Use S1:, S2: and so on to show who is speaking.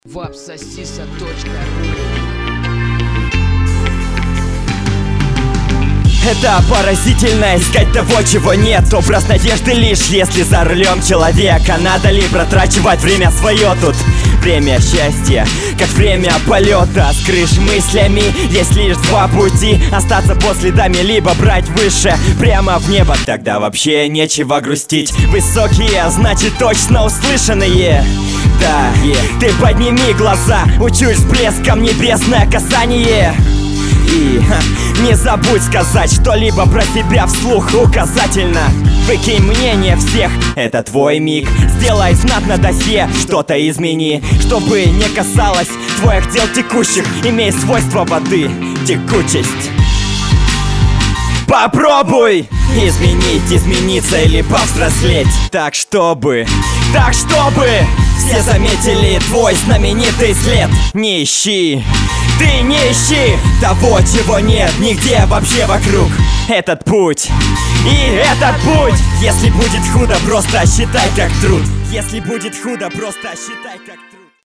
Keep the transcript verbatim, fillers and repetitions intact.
S1: вапсосиса точка ру.
S2: Это поразительно, искать того, чего нет. Образ надежды лишь, если за рулем человек. А надо ли протрачивать время свое тут? Время счастья, как время полета. С крыш мыслями есть лишь два пути: остаться под следами, либо брать выше, прямо в небо. Тогда вообще нечего грустить. Высокие, значит точно услышанные. Да, yeah. Ты подними глаза, учусь блеском небесное касание. И ха, не забудь сказать что-либо про себя вслух указательно. Выкинь мнение всех, это твой миг. Сделай знатно досье, что-то измени, чтобы не касалось твоих дел текущих. Имей свойства воды, текучесть. Попробуй изменить, измениться или повзрослеть. Так чтобы, так чтобы все заметили твой знаменитый след. Не ищи, ты не ищи того, чего нет нигде вообще вокруг. Этот путь, и этот путь. Если будет худо, просто считай как труд. Если будет худо, просто считай как труд.